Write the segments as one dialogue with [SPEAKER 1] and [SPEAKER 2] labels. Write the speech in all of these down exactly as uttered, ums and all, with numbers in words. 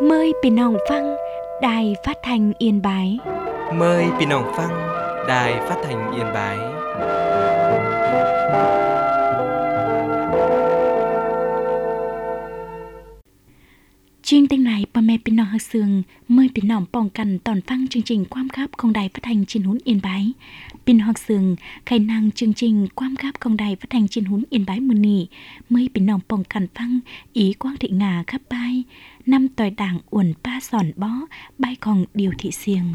[SPEAKER 1] Mờiพี่น้องฟังđĐài Phát thanh Yên Bái.
[SPEAKER 2] Mời พี่น้องฟัง Đài Phát thanh Yên Bái.
[SPEAKER 1] Chương trình này bà mẹพี่น้องฮักซึ่งmờiพี่น้องป้องกันตอนฟังchương trìnhความครับของĐài Phát thanh Chín Hún Yên Bái. พี่น้องฮักซึ่งใครนั่งchương trìnhความครับของĐài Phát thanh Chín Hún Yên Báiมื้อนี้เมื่อพี่น้องป้องกันฟังý quang thị ngà khắp bài năm tỏi đảng uẩn pa sòn bó bài còn điều thị xiềng.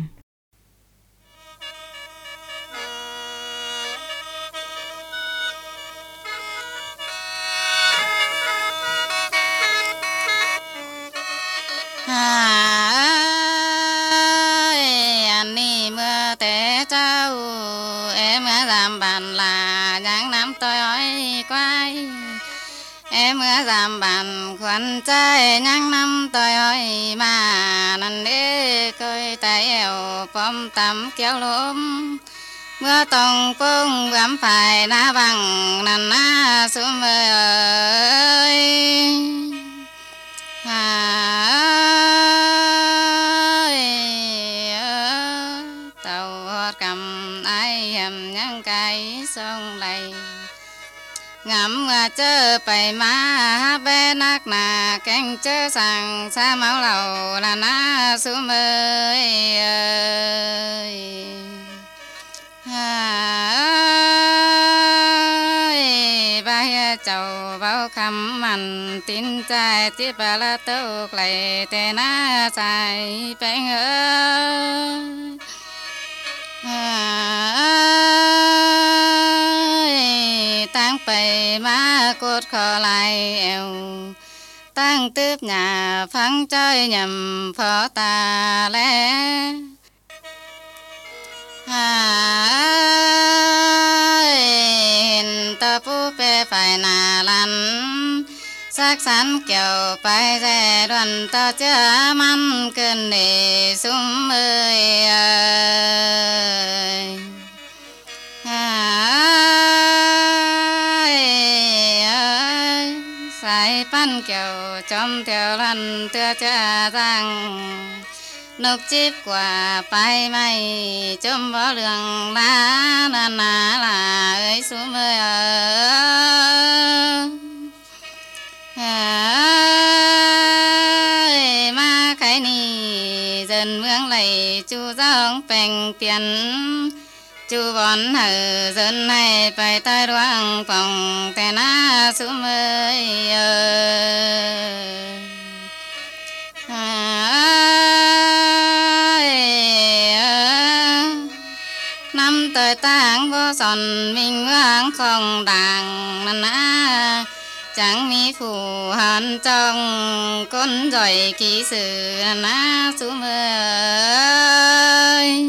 [SPEAKER 3] Anh đi mưa té trao em làm bàn là những năm tôi hỏi quay em làm bàn khoan trai những năm tôi hỏi mà năn đế coi tay eo bom tắm kéo lốm mưa tông phong gắm phải ná bằng năn ná xuống mơ ơi sông lầy ngắm chớ bày má bé nát nà canh chớ sàng xa máu lầu là ná xuống ơi ơi bay chầu bao khăm mặn tin trai tiếp bà la tâu lầy tê ná xài bánh ơi tăng bày má cốt khó lại eo tăng tướp nhà phăng chơi nhầm phó ta lẽ hình tơ phú bê phải nà lăn sắc sắn kiểu phải rè đoàn tơ chứa măn cơn nề súng ơi ơi sai pan kiểu trong theo lần tua cha rằng nục chip quả bay mây chôm bó đường lá na na là ơi xuống mưa ơi ma cái ni dần mương lầy chu giông bèn tiền chú bọn hờ dân này phải tay đoan phòng tè ná xuống ơi năm tuổi tang vô sòn mình vang không đàng năn á chẳng mi phù hàn trong con giỏi kỹ sự năn á xuống ơi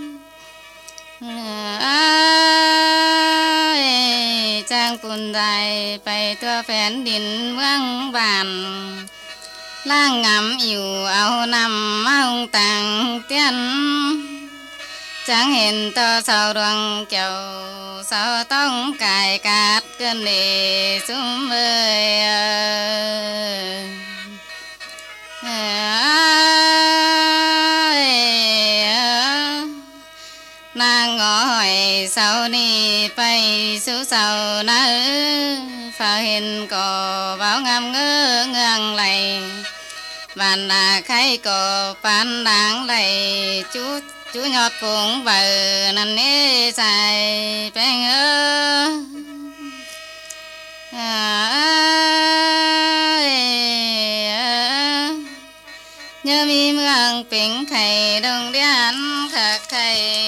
[SPEAKER 3] trang phun dài bay tua phèn đỉnh vang vàn lang ngắm yêu áo nằm áo tàng tiên chẳng hiện to sao đoan kiểu sao tông cài cát cơn lệ xuống ơi nàng ngõ hỏi sao đi bay số sao nỡ phá hình cò báo ngâm ngơ ngang lầy bạn là khai cò pan đáng lầy chú chú nhọt phụng vợ năn nê dài bèn ơ nhớ mi mương bình khầy đông điên khạc khầy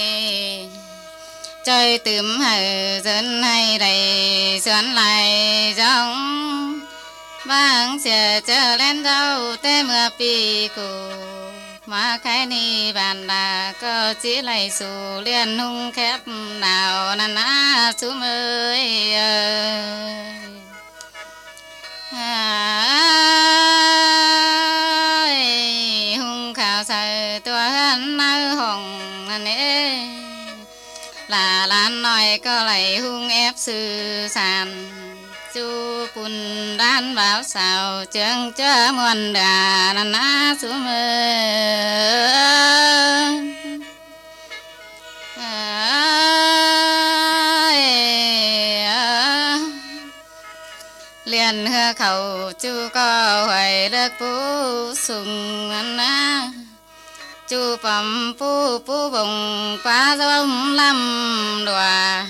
[SPEAKER 3] chơi tươm hờ dân hay đầy xuân lại giống bang xe chờ lên đâu tê mưa pi cụ mà cái ni bàn là có chỉ lại sù liên hung khép nào năn á xuống ơi ơi hung khảo sợ tua hắn nơ hồng năn ê là lan nói có lại hung ép sự sàn chu bùn đan bảo xào trường chớ muôn đà năn á su mơ liền hơ khẩu chu có hoài đất phú sùng năn á chu phẩm phú phú bồng quá dông lâm đòa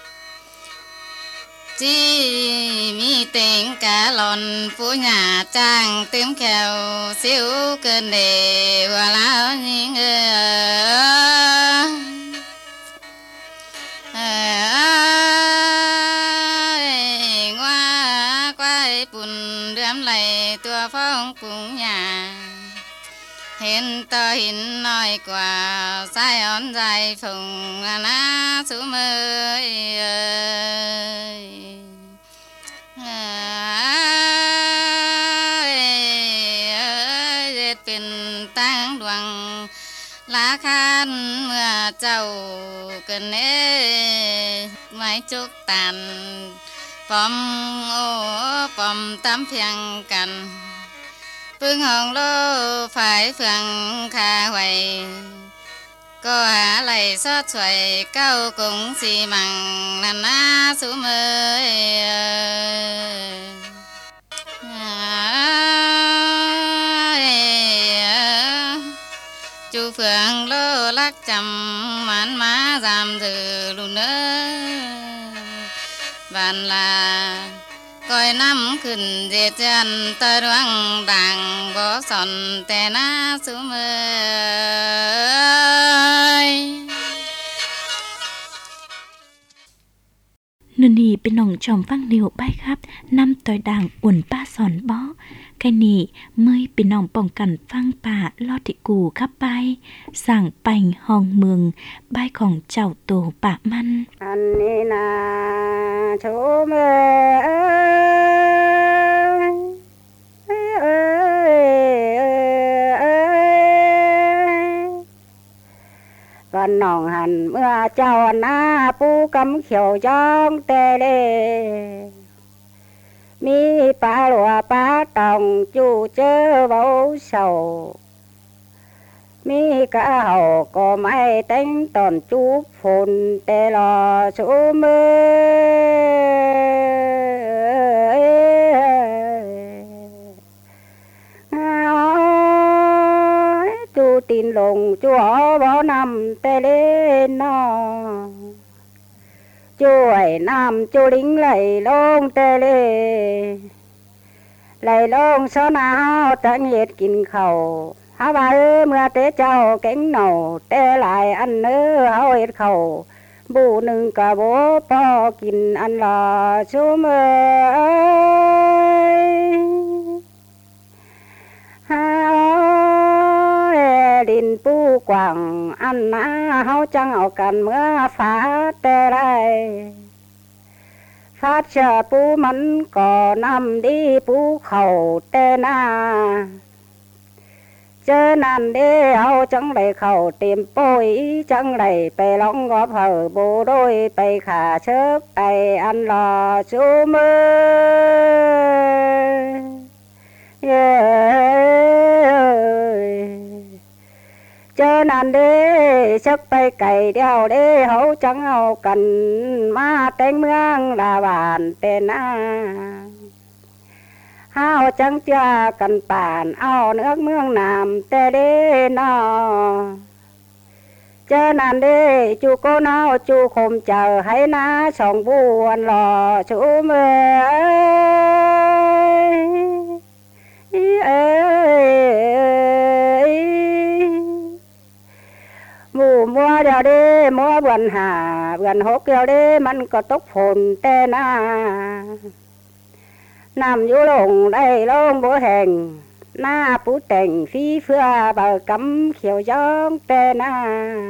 [SPEAKER 3] chỉ mi tình cả lòn phú nhà trang tiếng kèo xíu cơn đề hòa lão những ngoa quay bùn đếm lại tua phong cùng nhà hiện tờ hiện nói quả sai ón dài phùng na số mơ dệtเป็นตั้งดวงlá khan mưa trầu cơn ê máy chúc tàn pom ô pom tám phiang cằn phương hồng lô phải phượng khả hoài cô hạ lầy xót xoay cao cũng xì măng năn á số mơ chú phượng lô lắc chầm mán má giảm từ lùn ơ bạn là coi năm khẩn dệt chân tơ đoang đàng bó sòn tè na số mơ
[SPEAKER 1] nươngนี่เป็นน้องจอมฟังเดียวใบครับนำต่อยด่างอุ่นป้าสอนบ่แค่นี้เมื่อเป็นน้องป้องกันฟังป่าลอดติกูครับไปสั่งไปห้องเมืองใบของเจ้าโตป่ามัน
[SPEAKER 4] อันนี้นาโชเมวันน้องหันเมื่อเจ้าหน้าปูกำเขียวจ้องแต่เล่มีปลาหลัวปลาตองจู่เจอเบาเศร้ามีกะเห่าก็ไม่แต่งตอนจูบฝนแต่รอชูมือจูตีนลงจูหอบ่นำแต่เล่นนอจูไอ้น้ำจูลิงไหลลงแต่เล่ไหลลงซ้อนเอาตั้งเย็ดกินข้าวฮาว่าเออเมื่อเตเจ้าเก่งหน่อแต่หลายอันเนื้อเฮาเฮ็ดข้าวบูหนึ่งกะบ่พอกินอันละชูมือฮาดินปูกว่างอันนาเฮาจังเอากันเมื่อฟ้าแต่ไรฟาดเชอปูมันก็นำดีปูเข่าแต่นาเจอนั่นเด้เอาจังไรเข่าเต็มโป้ยจังไรไปร้องกอเผอโบโดยไปขาเชิกไออันรอชูมือเย้เจอนั่นเด้ชักไปไก่เดียวเด้เขาจังเอากันมาแต่งเมืองลาบานแต่นาเฮาจังเจ้ากันป่านเอาเนื้อเมืองนามแต่เด้นอเจอนั่นเด้จูโกนเอาจูคมเจอให้นาสองบวนรอชูมือเอ้ยหมู่มัวเดียวเด้มัวบวนหาบวนหกเดียวเด้มันก็ตกฝนแต่นาน้ำอยู่ลงได้ลงบ่แห่งหน้าปูแต่งฟีเฟื่อเบากำเขียวย้องแต่หน้า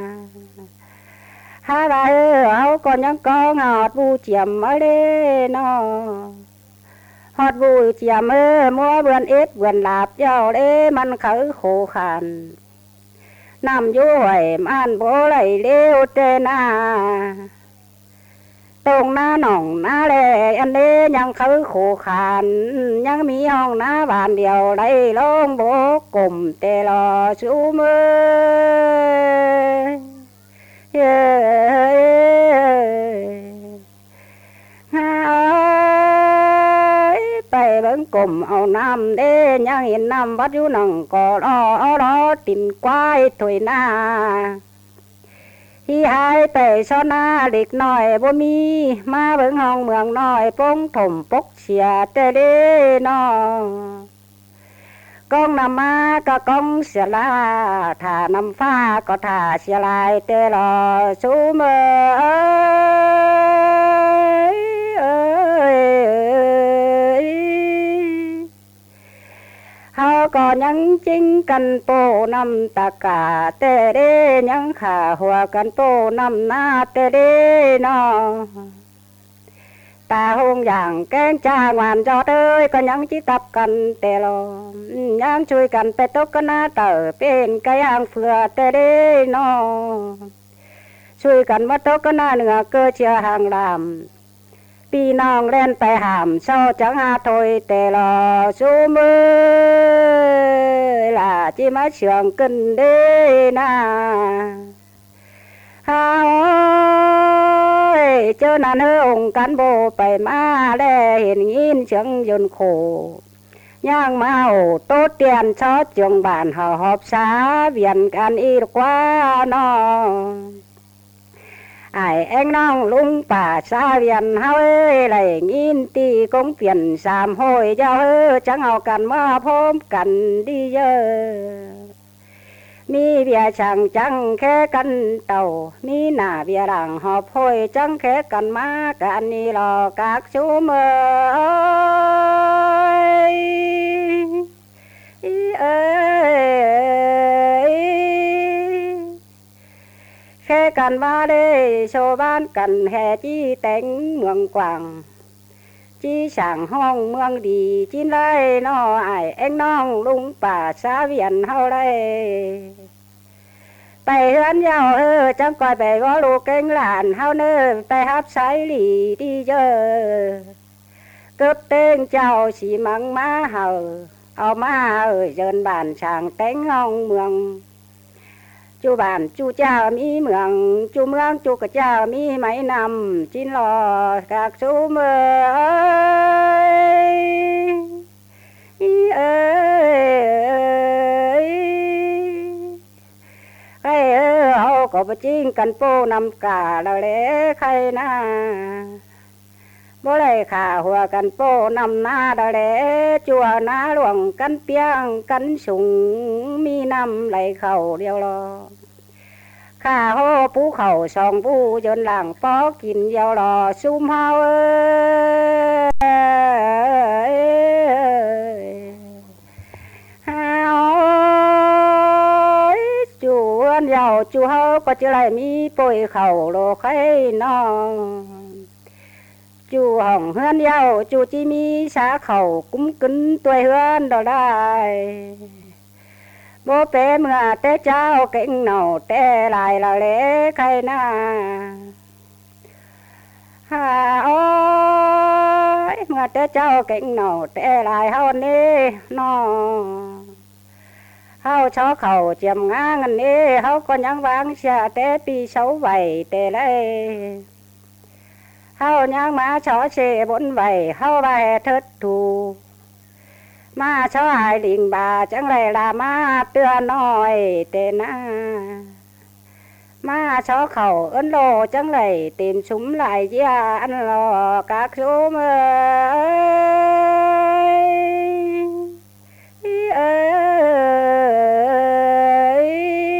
[SPEAKER 4] ฮาบาเออเอาก่อนยังกองอดบูเจียมมาเด้นอฮอดบูเจียมเออมัวเบือนเอ็ดเบือนลาบเจ้าเด้มันเขาโคขันน้ำอยู่ไหวมันบ่ไหลเลี้ยวแต่หน้าตรงหน้าหนองหน้าแลอันนี้ยังคือโขขานยังมีห้องหน้าบ้านเดียวได้ลงโบกกลมเตลอชูมือเย้ไปเบิ่งกลมเอาน้ำเด้ยังเห็นน้ำวัดอยู่หนังก็รอรอติ่นควายถอยหน้าที่หายไปซ้อนหน้าเด็กน้อยบ่มีมาเบิ่งห้องเมืองน้อยปงถมปกเสียแต่เด้น้องกองนำมาก็กองเสียลาถ้านำฟ้าก็ถ้าเสียลายแต่รอชูเมื่อเฮาก็ยังจริงกันโปนำตะกาแต่เด้ยังขาหัวกันโปนำหน้าแต่เด้น้องตาหงอย่างแกงจ้างหวานจอดเอ้ยก็ยังจิตับกันแต่ลอยังช่วยกันไปตกกันหน้าเต๋อเป็นกะย่างเฟือแต่เด้น้องช่วยกันมาตกกันหน้าเหนือเกิดเชียห่างลามพี่น้องเล่นไปหามเศร้าจังหาถอยแต่รอชูมือล่ะจิมาเชื่องกันเด้นะฮาเจ้านั่นเฮอองค์กันโบไปมาแลเห็นยินเสียงยนต์โขย่างมาโอโตเตียนชอจงบานหอบหอบสาเวียนกันอีกว่าน้องไอ้เอ็งน้องลุงป่าสาเวียนเฮาเอ้ยไหลยินตีกงเปลี่ยนสามห้อยเจ้าเฮ้อจังเอากันมาพร้อมกันดีเยอะมีเบียช่างจังแค่กันเต่ามีหน้าเบียหลังหอบห้อยจังแค่กันมากันนี่รอกากชูเมื่อเอ้ยแค่กันมาได้โชว์บ้านกันแห่จี้แต่งเมืองกวางจี้ช่างห้องเมืองดีจิ้นไรน้อไอเอ็งน้องลุงป่าสาเวียนเฮาไรไปเฮือนยาวเออจังก่อยไปว่าลูกเก่งหลานเฮาเน้อไปฮับสายหลีดีเยอะเกิดเต้งเจ้าสีมังมาเฮาเอามาเอ่ยเดินบ้านช่างแต่งห้องเมืองจูบ้านจูเจ้ามีเมืองจูเมืองจูกระเจ้ามีไหมนำจินรอกากชูเมื่อเอ้ยใครเออเขาก็ไปจิ้งกันโป้นำกาแล้วแหละใครนะบ่ได้ขาหัวกันโป้นำหน้าดาแลจัวหน้าหลวงกันเปียงกันสูงมีน้ำไหลเข่าเดียวรอข้าโหปูเข่าสองปูจนหลังปอกินเดียวรอซุ่มเฮาเอ้ยเฮาจูอันยาวจูเฮาก็จะไรมีป่วยเข่าโลไข่น้องจูห้องเฮือนเย้าจูจีมีสาเข่ากุ้มกึนตัวเฮือนดอได้โบเปเมื่อแต่เจ้าเก่งเน่าแต่ลายละเละใครหน้าฮาโอ้ยเมื่อแต่เจ้าเก่งเน่าแต่ลายเฮานี่น้อเฮาชอเข่าเจียมงางันนี่เฮาก็ยังวางเสียแต่ปีเสาไหวแต่เลยเฮายังมาชอเชบนไหวเฮาใบเถิดถูมาชอหายลิงบาจังไรลามาเตือนน้อยเตนะมาชอเข่าเอิ้นโลจังไรเต็มชุมหลายเยี่ยอันรอกากชุมเอ้ยเอ้ย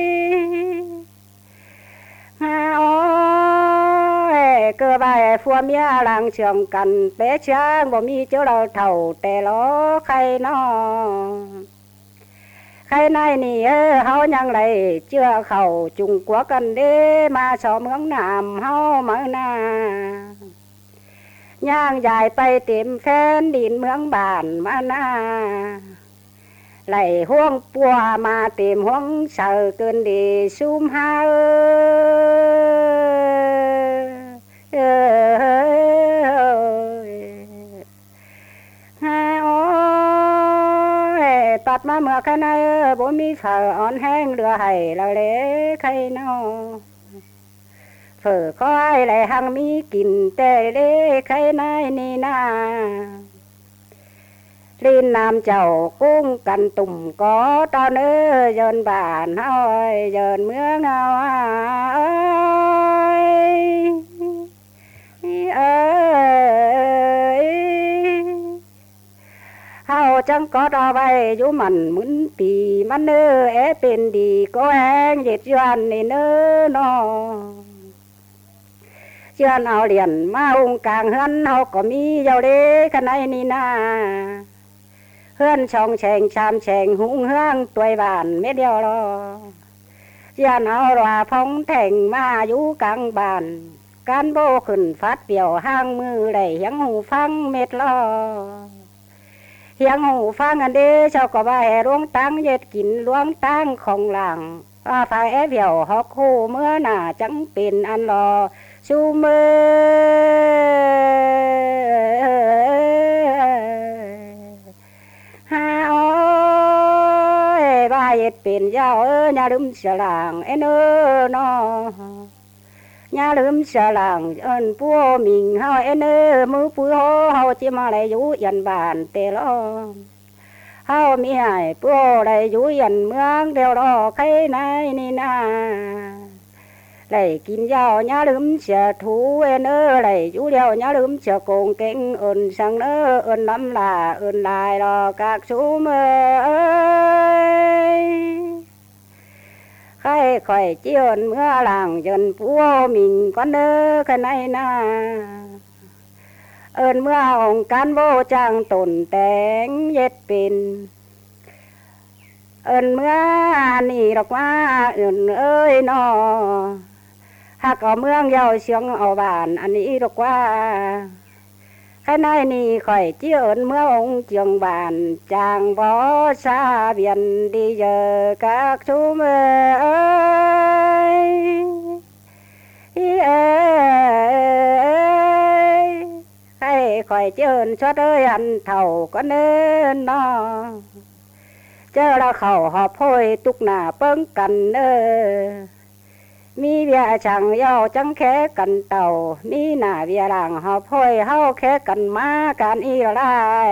[SPEAKER 4] ฮาโอ้เกิดไปฟัวเมียหลังเชื่อมกันเป๊ะช้างบ่มีเจ้าเราเท่าแต่ล้อใครน้อใครในนี่เออเฮายังไรเชื่อเขาจุงกัวกันเด้มาสอเมืองน้ำเฮามาหน้าย่างใหญ่ไปเต็มแฟนดินเมืองบ้านมาหน้าไหลห่วงปัวมาเต็มห่วงเสือเกินดีซุ่มหาเออดมาเมื่อข้าในบ่มีข้าวอ่อนแห้งเหลือให้ละเละใครนอเฝือคอยไหลหังมีกินแต่เล่ใครนายนี่นาลินน้ำเจ้ากุ้งกันตุ่มก็ตอนเอ้ยเยินบ้านเฮาเยินเมืองเฮาเอ้ยเอ้ยเฮาจังก็เอาไว้อยู่มันหมุนปีมันเอ้อเอเป็นดีก็แห้งเย็ดยวนนี่เน้อนอเชื่อนเอาเหรียญมาองค์กลางเฮือนเฮาก็มีเยาเด้ข้างในนี่นาเฮือนช่องแฉงชามแฉงหุงเฮืองตัวบ้านเม็ดเดียวรอเชื่อนเอาว่าพองแทงมาอยู่กลางบ้านการโบขึ้นฟัดเปี่ยวห้างมือไหลเฮียงหูฟังเม็ดลอเฮียงหูฟังอันเด้เจ้าก็ว่าแห่หลวงตั้งเย็ดกินหลวงตั้งของหลังว่าฝ่ายแอบเหี่ยวหอกคู่เมื่อหน้าจังเป็นอันรอชูมือฮาโอ้ยว่าเย็ดเป็นเจ้าเอ้ยอย่าลืมเสียหลังเอ็นเอ้อน้ออย่าลืมเสียหลังเอิ้นปัวมิงเฮาเอ็นเอ้อมือปุ้ยโหเฮาจิมาไหลอยู่ยันบ้านเตลอเฮามีให้ปัวไหลอยู่ยันเมืองเดียวรอใครในนี่นาไหลกินยาวอย่าลืมเสียถูเอ็นเอ้อไหลอยู่เดียวอย่าลืมเสียโกงเก่งเอิ้นสังเอ้อเอิ้นน้ำลาเอิ้นลายรอกากชูมือเอ้ยใครคอยเจียนเมื่อหลังจนปัวมิงก้อนเด้อข้างในนาเอิ้นเมื่อองค์การโบจังตนแต่งเย็ดเป็นเอิ้นเมื่อนี่ดอกว่าเอิ้นเอ้ยนอหากเอาเมืองเยาเชียงเอาบ้านอันนี้ดอกว่าข้างในนี่คอยเจียนเมื่อองค์เจียงบ้านจางบ่ซาเบียนดีเจอกักชูมือเอ้ยเอ้ยให้คอยเจียนชดเอ้ยอันเท่าก็เนินนอเจอเราเข่าหอบโพยตุกหน้าเปิ้งกันเด้อมีเบียช่างเย้าจังแค่กันเต่ามีหน้าเบียหลังหอบโพยเฮาแค่กันมากันอีไร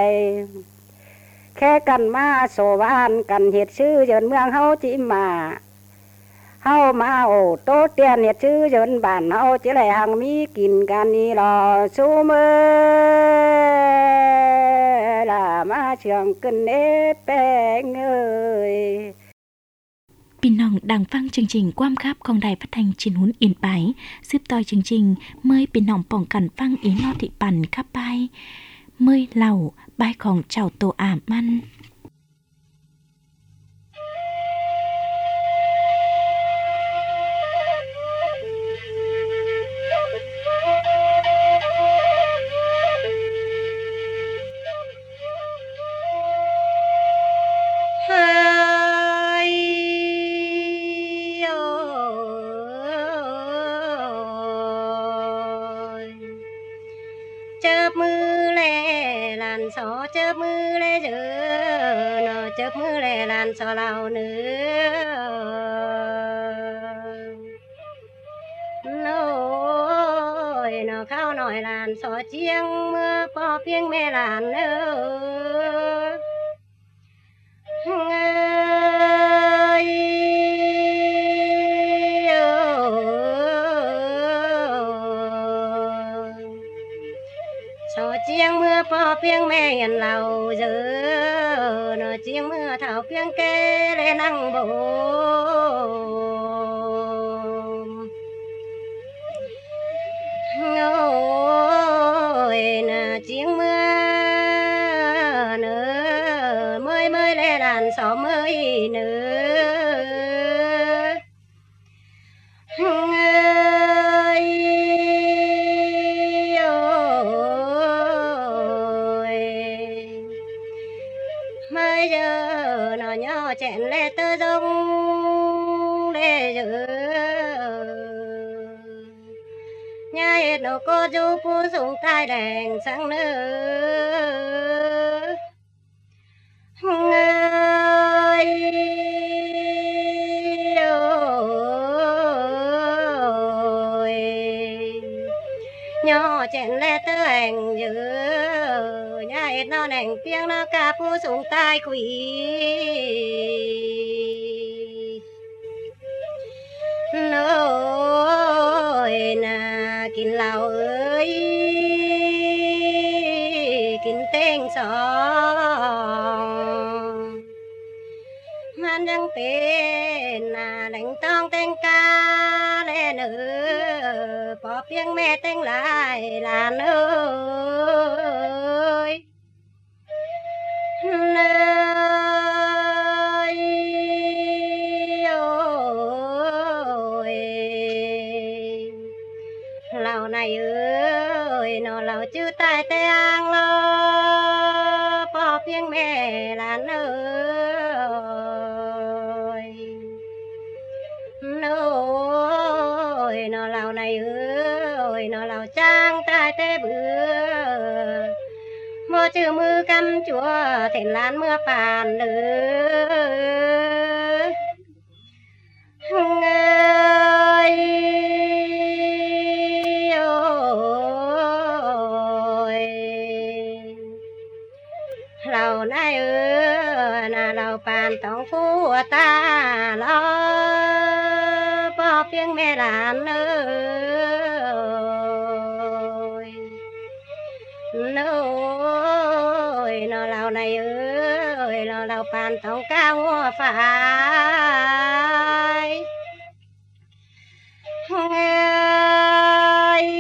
[SPEAKER 4] แค่กันมาโซวานกันเฮ็ดชื่อเยินเมืองเฮาจิมาเฮามาโอโตเตียนเฮ็ดชื่อเยินบ้านเฮาจิไหลหังมีกินกันนี่รอชูมือละมาเชียงขึ้นเอ็ดแป้งเอ้ย
[SPEAKER 1] พี่น้องดังฟังจริงๆความคับของใดพัฒน์ชินหุนอินไปซืบต่อยจริงๆเมื่อพี่น้องป้องกันฟังอีนอติปั่นขับไปเมื่อเล่าใบของเจ้าโตอาบมัน
[SPEAKER 5] สอเจ็บมือเลยเจอเนาะเจ็บมือเลยลานสอเราเนื้อโน้ยเนาะข้าวหน่อยลานสอเจียงเมื่อปอเพียงแม่ลานเนื้อเจียงเมื่อพอเพียงแม่เห็นเราเจอเนาะเจียงเมื่อเท่าเพียงแก่เลยนั่งบ่โอ้ยน่ะเจียงเมื่อเนื้อเมื่อยเมื่อยเลยด่านสอเมื่อยเนื้อchẹn lê tơ dông lê dữ nhà hết nó cô chú phu xuống tai đèn sáng nữa hết nó nành tiếng nó ca phu xuống tai quỷ nôi nà kín lào ơi kín tên song man đăng tên nà đánh tông tên ca lên ơi bỏ tiếng mẹ tên lại là nơi nơi ôi lào này ơi nó lào chữ tai tê ang lo bỏ tiếng mẹ là nơi nơi nó lào này ơi nó lào trang tai tê bữa mưa chữ mưa căm chúa thèn lan mưa phàn nữa ơi ôi lầu này ơi là lầu phàn tổng phu ta lo bỏ tiếng mẹ đàn ơi nôi nó lào này ơi nó lào bàn tổng cao phải ơi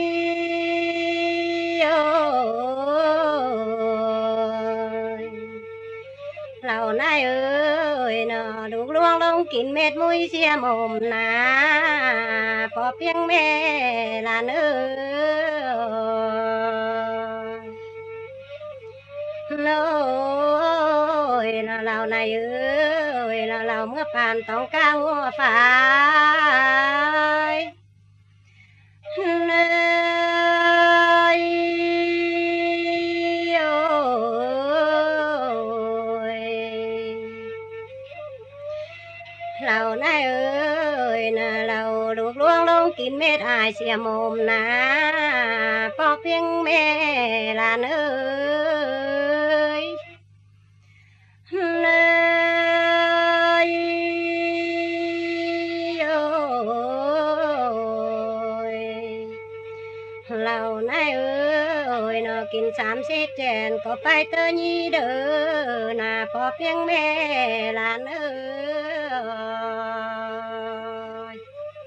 [SPEAKER 5] ôi lào này ơi nó đục luông lông kín mệt mũi xia mồm nà bỏ tiếng mẹ là nơi lôi nó lào này ơi nó lào mưa phàn tổng cao phải nơi ôi lào này ơi nó lào đục luông lông kín mệt ai xìa mồm nà bỏ tiếng mẹ là nơi nơi ôi lào này ơi nó kín xám xếp chèn có phải tơ nhi đỡ nà có tiếng mẹ là nơi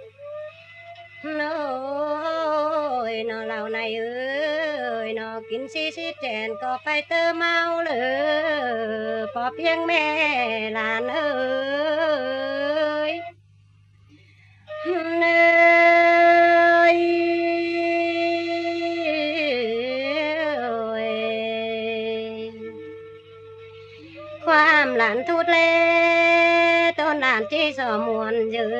[SPEAKER 5] nôi nó lào này ơi nó kín xí xí chèn có phải tơ mau lỡ có tiếng mẹ là nơi nơi khoam làn thút lê tôn làn chi sò muôn dữ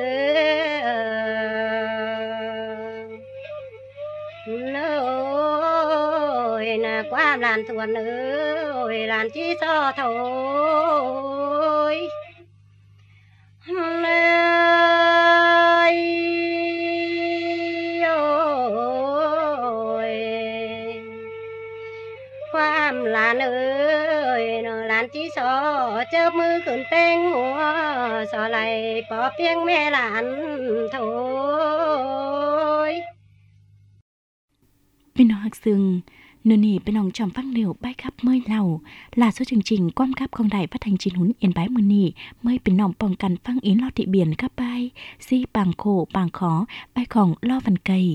[SPEAKER 5] nôi nà qua làn thuần ơi làn chi so thôi nơi ôi qua làn ơi nó làn chi so chớp mưa khẩn tên mùa so lại bỏ tiếng mẹ làn thôi
[SPEAKER 1] Bên nó hạc sương, nơi này bên ông trong phát liệu bài khắp mới lầu là số chương trình quam khắp con đài phát thanh chín hún yên bái mùa nì mới bên nòng bòng cằn phăng yến lo thị biển các bài si bàng khổ bàng khó bài khỏng lo văn cây.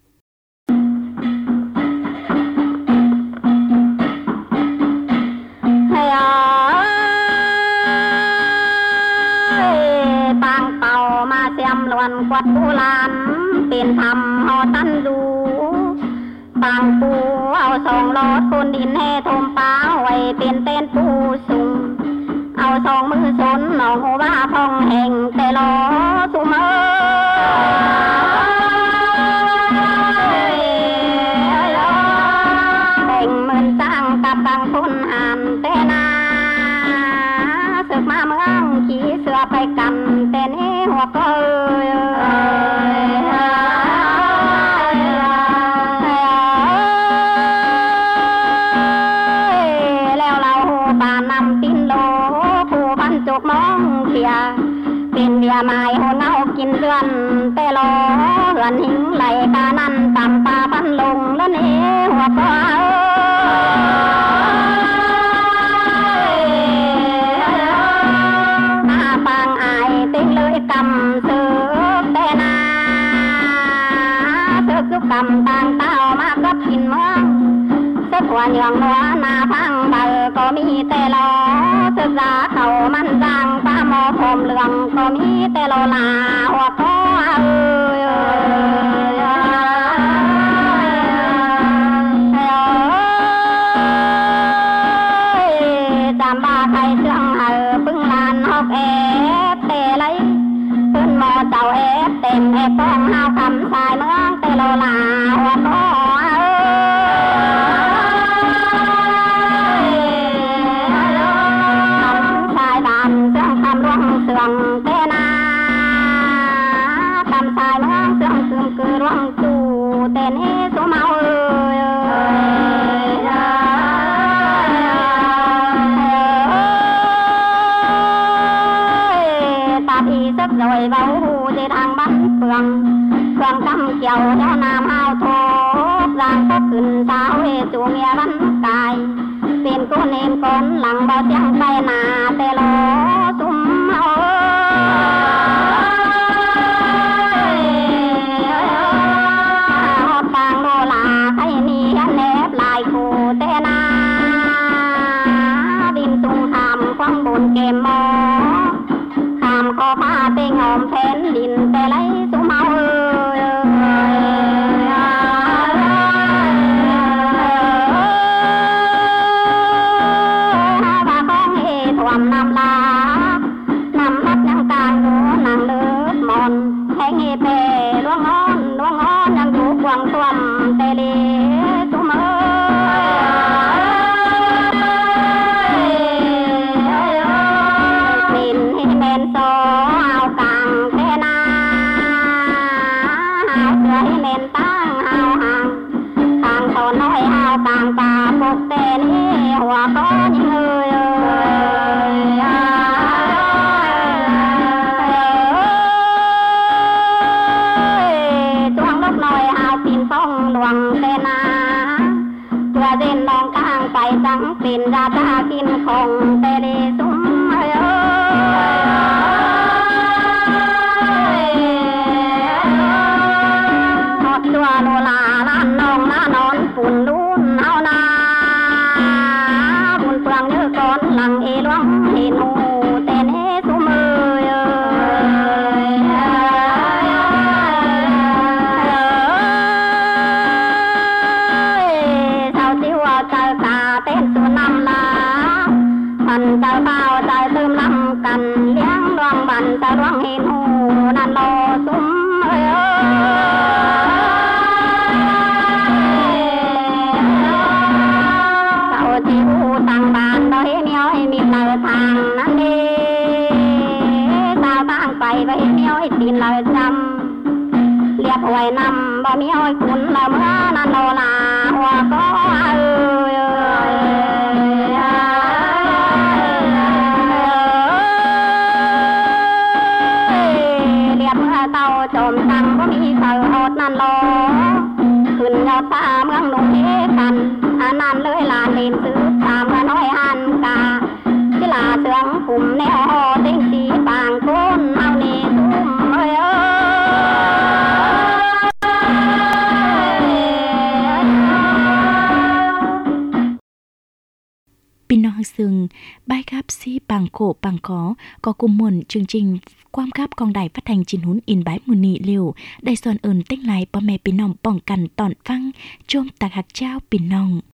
[SPEAKER 5] Bang tàu mà xem luận quạt bu lan tiền thầm họ tan du bangปูเอาสองลอดคนดินแห่ทมป้าไว้เป็นเต้นปูสูงเอาสองมือสนหนองหัวพองแห่งแต่ลอสุมเอแห่งเหมือนสร้างกับตังคนหันแต่นาศึกมาเมืองขี่เสือไปกันแต่นี้หัวก็เอยเบียเป็นเบียไม้โหนเอากินเดือนแต่รอเหือนหิงไหลกานั้นตำปลาพันลงแล้วนี่หัวปลาหน้าปางอายติ้งเลยกำเสือแต่นาเสือคือกำต่างเต้ามากับกินเมืองเสือหัวเหยืองหัวหน้าพังเบอก็มีแต่รอศึกษาเขามันจางป้าหมอผมเหลืองก็มีแต่โลลาหัวก็เอ้ยจำบ้าใครเชื่องเออพึ่งลานฮอกเอฟเตะเลยพึ่งหมอเจ้าเอฟเต็มเอฟป้องห้าวคำสายเมืองแต่โลลาหัวก็เสื่องเตนาทำสายเมืองเสื่องเสื่องคือร่วงจูเตนี้สุมาเอ้ยตาพีสักหน่อยเบาหูในทางบ้านเฟืองเครื่องกำเกี่ยวเจ้าน้ำเอาโทกร่างก็ขึ้นสาวเอจูเมียวันกายเป็นก้นเอ็มก้นหลังเบาเสียงไปหนาเตโลสุมเอาหอบกลางโลลาใครนี่แนบลายคูเตนาดินตุงขามควังบนเกมมอขามคอผ้าเตงหอมแผ่นดินแต่ไรสุมเอาน้ำลานำรักยังกลางหัวนางเลิศมอนแห่งเอเปล่วงอ้อนล่วงอ้อนยังอยู่กวางตัวมเตลีสุมเอ้ยสินให้เมนโซเอากลางเทนาหาวเสือให้เมนตั้งหาวห่างทางโซนน้อยหาวกลางตาปกเตนี่หัวก้อนยิงเอ้ยหลวงเตนาเพื่อเดินลองกลางไปจังเป็นราชากินของเตลีสุมเอ้ยหอดตัวโลลาล้านน้องน้านอนปุ่นลุ้นเอานาบุญเปลืองเนื้อก้อนหลังเอหลวงเห็นหูเตเนสุมเอ้ยเต้นสุนำลาพันเจ้าเต้าเจ้าตืมลำกันเลี้ยงดวงบันเจ้าดวงเห็นหูนันโลสุมเอ้ยเจ้าที่หูต่างบ้านโดยเมียวให้มีเตาทางนั้นดีเจ้าต่างไปไว้เมียวให้ตีนเราจำเรียบไว้นำบ่เมียวให้คุณเราเมื่อนันโลลาหัวก็เอ้ยเต้าโจมตังก็มีเสือโหดนั่นโลขึ้นยอดฟ้าเมืองหนุ่มเอกันอันนั้นเลยลานเล่นซื้อตามละน้อยหันกาจิลาเสืองกลุ่มแนวเต็งสีปางก้นเอาเนตุ้มเอ้ย
[SPEAKER 1] พี่น้องซึ่งบายครับซีปังโขปังขอก็กุมมนchương trình ความครับของđài phát thanh Chin Hun in bái mùa nị liềuได้สอนเอิญเต้งไลพ่อแม่พี่น้องป้องกันตอนฟังโจมตากหักเจ้าพี่น้อง